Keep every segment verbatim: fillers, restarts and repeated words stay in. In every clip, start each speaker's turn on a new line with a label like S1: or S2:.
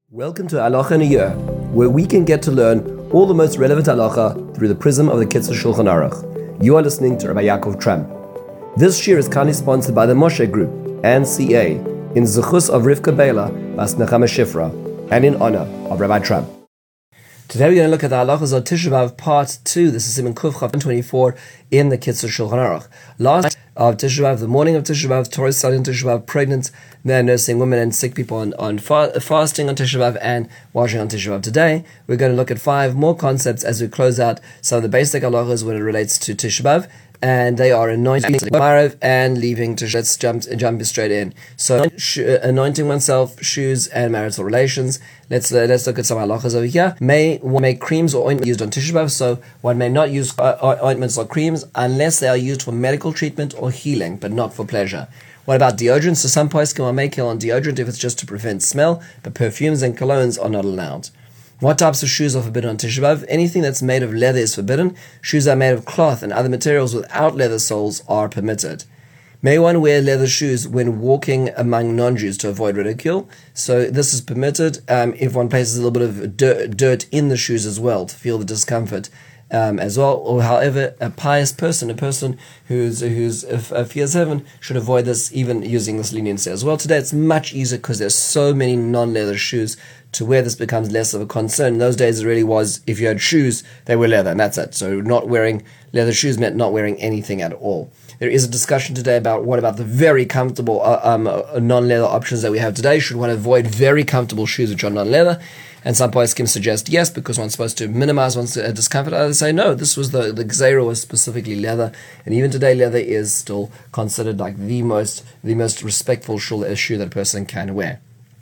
S1: Welcome to Halacha in a Year, where we can get to learn all the most relevant halacha through the prism of the Kitzur Shulchan Aruch. You are listening to Rabbi Yaakov Tramp. This year is kindly sponsored by the Moshe Group and C A in Zechus of Rivka Bela Bas Nechama Shifra and in honor of Rabbi Tramp. Today we're going to look at the halachas of Tisha B'Av Part two. This is Simon Kuf Chav twenty-four in the Kitzur Shulchan Aruch. Last of Tisha B'Av, the morning of Tisha B'Av, Torah studying Tisha B'Av, pregnant men, nursing women, and sick people on, on fa- fasting on Tisha B'Av and washing on Tisha B'Av. Today we're going to look at five more concepts as we close out some of the basic halachas when it relates to Tisha B'Av. And they are anointing Marav and leaving to let's jump jump straight in. So sh- anointing oneself, shoes, and marital relations. Let's uh, let's look at some halachas over here. May one make creams or ointments used on Tisha B'Av, so one may not use uh, ointments or creams unless they are used for medical treatment or healing, but not for pleasure. What about deodorant? So some poskim will make on deodorant if it's just to prevent smell, but perfumes and colognes are not allowed. What types of shoes are forbidden on Tisha B'Av? Anything that's made of leather is forbidden. Shoes that are made of cloth and other materials without leather soles are permitted. May one wear leather shoes when walking among non-Jews to avoid ridicule? So this is permitted um, if one places a little bit of dirt, dirt in the shoes as well to feel the discomfort um, as well. Or however, a pious person, a person who's who's uh, fears heaven, should avoid this, even using this leniency as well. Today it's much easier because there's so many non-leather shoes. To where this becomes less of a concern. In those days, it really was, if you had shoes, they were leather, and that's it. So not wearing leather shoes meant not wearing anything at all. There is a discussion today about what about the very comfortable uh, um, uh, non-leather options that we have today. Should one avoid very comfortable shoes which are non-leather? And some poskim suggest yes, because one's supposed to minimize one's uh, discomfort. Others say no, this was the, the Gzeira was specifically leather. And even today, leather is still considered like the most, the most respectful shoe that a person can wear.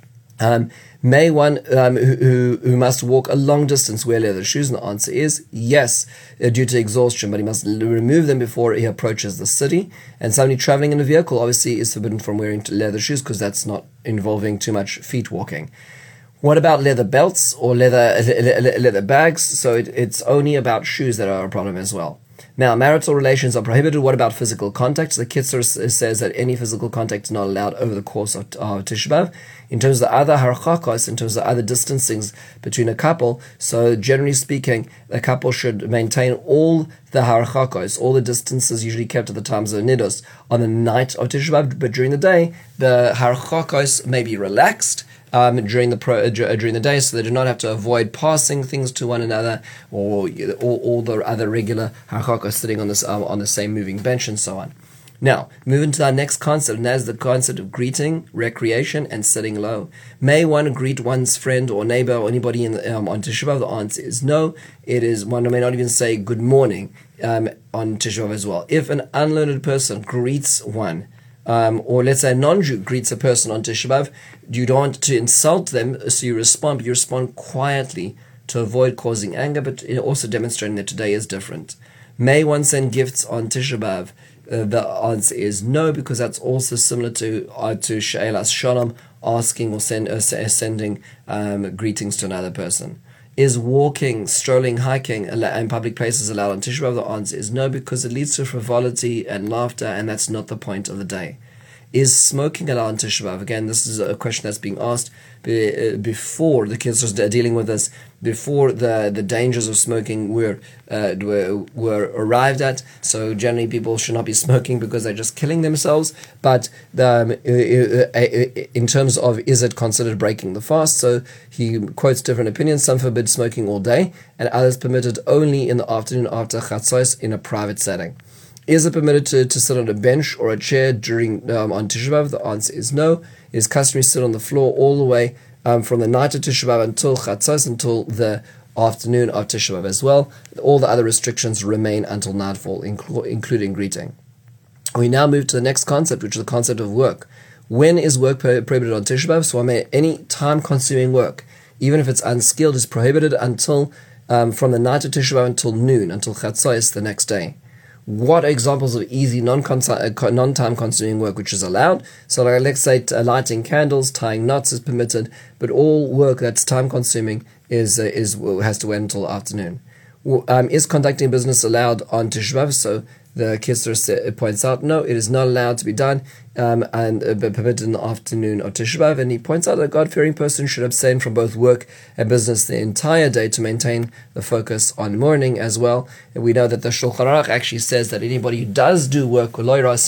S1: Um, may one um, who, who must walk a long distance wear leather shoes? And the answer is yes, uh, due to exhaustion, but he must l- remove them before he approaches the city. And somebody traveling in a vehicle obviously is forbidden from wearing leather shoes because that's not involving too much feet walking. What about leather belts or leather le- leather bags? So it, it's only about shoes that are a problem as well. Now, marital relations are prohibited. What about physical contact? The Kitzur says that any physical contact is not allowed over the course of, of Tisha B'Av. In terms of the other harchakos, in terms of other distancings between a couple, so generally speaking, a couple should maintain all the harchakos, all the distances usually kept at the times of nidus on the night of Tisha B'Av, but during the day, the harchakos may be relaxed. Um, during the pro, uh, during the day, so they do not have to avoid passing things to one another, or all, all the other regular harchakos sitting on this um, on the same moving bench and so on. Now, moving to our next concept, and that is the concept of greeting, recreation, and sitting low. May one greet one's friend or neighbor or anybody in the, um, on Tisha B'Av? The answer is no. It is one may not even say good morning um, on Tisha B'Av as well. If an unlearned person greets one, Um, or let's say a non-Jew greets a person on Tisha B'Av, you don't want to insult them, so you respond, but you respond quietly to avoid causing anger, but also demonstrating that today is different. May one send gifts on Tisha B'Av? Uh, the answer is no, because that's also similar to uh, to She'elas Shalom, asking or send, uh, sending um, greetings to another person. Is walking, strolling, hiking in public places allowed on Tisha B'Av? The answer is no, because it leads to frivolity and laughter, and that's not the point of the day. Is smoking allowed on Tisha B'Av? Again, this is a question that's being asked before the kids are dealing with this, before the, the dangers of smoking were, uh, were were arrived at. So generally people should not be smoking because they're just killing themselves. But the, um, in terms of is it considered breaking the fast? So he quotes different opinions. Some forbid smoking all day, and others permitted only in the afternoon after chatzos in a private setting. Is it permitted to, to sit on a bench or a chair during um, on Tisha B'Av? The answer is no. It is customary to sit on the floor all the way um, from the night of Tisha B'Av until Chatzos, until the afternoon of Tisha B'Av as well. All the other restrictions remain until nightfall, inclu- including greeting. We now move to the next concept, which is the concept of work. When is work prohibited on Tisha B'Av? So I mean, any time-consuming work, even if it's unskilled, is prohibited until um, from the night of Tisha B'Av until noon, until Chatzos the next day. What are examples of easy, non-time consuming work which is allowed? So like, let's say uh, lighting candles, tying knots is permitted, but all work that's time consuming is uh, is has to wait until afternoon. Um, is conducting business allowed on Tisha B'Av? So the Kisser points out, no, it is not allowed to be done um, and uh, permitted in the afternoon of Tisha B'Av. And he points out that a God-fearing person should abstain from both work and business the entire day to maintain the focus on mourning as well. And we know that the Shulchan Aruch actually says that anybody who does do work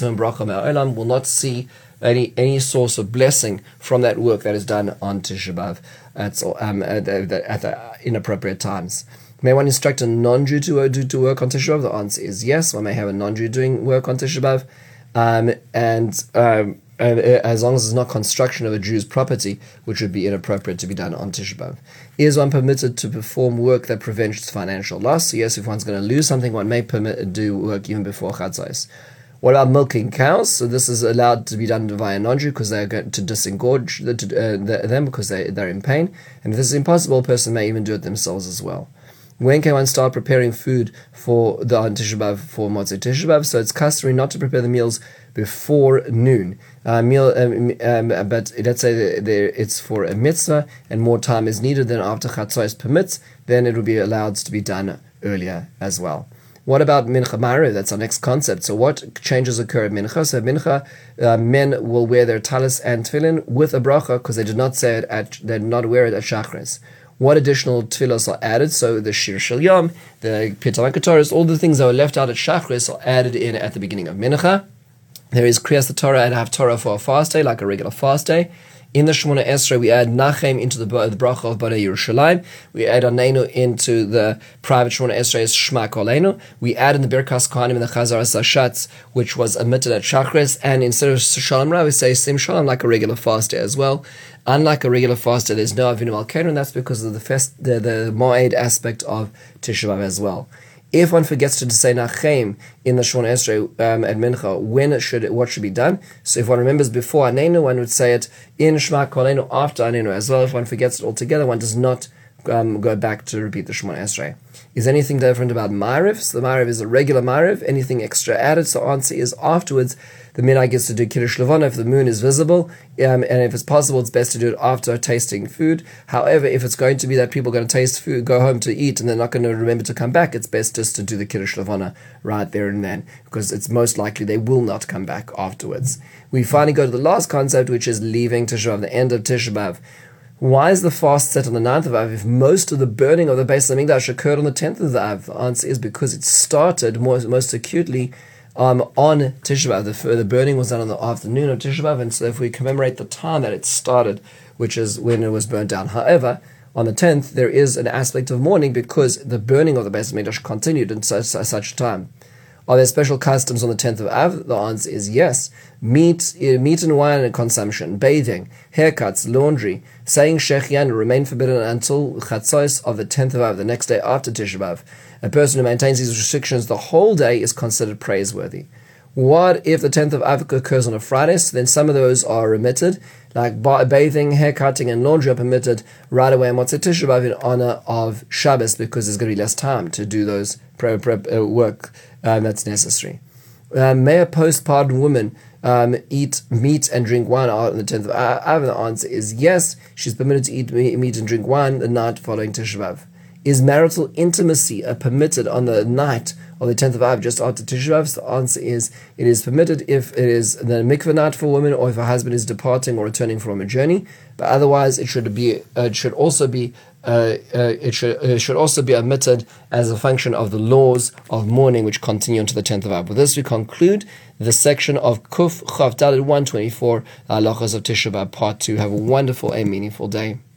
S1: will not see any any source of blessing from that work that is done on Tisha B'Av at, um, at, the, at the inappropriate times. May one instruct a non-Jew to do to work on Tisha B'Av? The answer is yes. One may have a non-Jew doing work on Tisha B'Av, um, and, um, and as long as it's not construction of a Jew's property, which would be inappropriate to be done on Tisha B'Av. Is one permitted to perform work that prevents financial loss? So yes, if one's going to lose something, one may permit do work even before Chatzos. What about milking cows? So this is allowed to be done via non-Jew because they are going to disengorge the, uh, the, them because they, they're in pain. And if this is impossible, a person may even do it themselves as well. When can one start preparing food for the on Tisha B'Av for Motzei Tisha B'Av? So it's customary not to prepare the meals before noon. Uh, meal, um, um, but let's say there it's for a mitzvah and more time is needed than after Chatzos permits, then it will be allowed to be done earlier as well. What about Mincha Ma'ariv? That's our next concept. So what changes occur at Mincha? So at Mincha, uh, men will wear their talis and tefillin with a bracha because they did not say it at, they did not wear it at Shachris. What additional tefillos are added? So the Shir Shel Yom, the Pitam HaKetoros, all the things that were left out at Shachris are added in at the beginning of Mincha. There is Kriyas Torah and Haftorah for a fast day, like a regular fast day. In the Shemona Esrei, we add Nachem into the, the bracha of Bnei Yerushalayim. We add Anenu into the private Shemona Esrei as Shema Koleinu. We add in the Birkas Kohanim in the Chazar Sashatz, which was omitted at Shachris. And instead of Shalom Ra, we say Sim Shalom, like a regular fast day as well. Unlike a regular fast day, there's no Avinu Malkeinu, and that's because of the fest, the, the Moed aspect of Tisha B'Av as well. If one forgets to say Nachem in the Shemona Esrei um, at Mincha, when should it, what should be done? So if one remembers before Anenu, one would say it in Shema Koleinu after Anenu as well. If one forgets it altogether, one does not um, go back to repeat the Shemona Esrei. Is anything different about Ma'ariv? So the Ma'ariv is a regular Ma'ariv. Anything extra added? So answer is afterwards. The minhag gets to do Kiddush Levana if the moon is visible, um, and if it's possible, it's best to do it after tasting food. However, if it's going to be that people are going to taste food, go home to eat, and they're not going to remember to come back, it's best just to do the Kiddush Levana right there and then, because it's most likely they will not come back afterwards. We finally go to the last concept, which is leaving Tisha B'Av, the end of Tisha B'Av. Why is the fast set on the ninth of Av if most of the burning of the Beis Hamikdash occurred on the tenth of the Av? The answer is because it started more, most acutely um, on Tisha B'Av. The, the burning was done on the afternoon of Tisha B'Av, and so if we commemorate the time that it started, which is when it was burnt down. However, on the tenth, there is an aspect of mourning because the burning of the Beis Hamikdash continued in such, such a time. Are there special customs on the tenth of Av? The answer is yes. Meat, meat and wine and consumption, bathing, haircuts, laundry, saying Shechianu remain forbidden until Chatzos of the tenth of Av, the next day after Tisha B'Av. A person who maintains these restrictions the whole day is considered praiseworthy. What if the tenth of Av occurs on a Friday? So then some of those are remitted, like bathing, haircutting, and laundry are permitted right away on Motzei Tisha B'Av in honor of Shabbos, because there's going to be less time to do those prep, prep, uh, work um, that's necessary. Uh, may a postpartum woman um, eat meat and drink wine on the tenth of Av? The answer is yes. She's permitted to eat meat and drink wine the night following Tisha B'Av. Is marital intimacy uh, permitted on the night of the tenth of Av, just after Tisha B'Av? So the answer is it is permitted if it is the mikveh night for women, or if her husband is departing or returning from a journey. But otherwise, it should be uh, it should also be uh, uh, it should it should also be omitted as a function of the laws of mourning, which continue until the tenth of Av. With this, we conclude the section of Kuf Chav Daled one twenty-four, Halachos of Tisha B'Av, part two. Have a wonderful and meaningful day.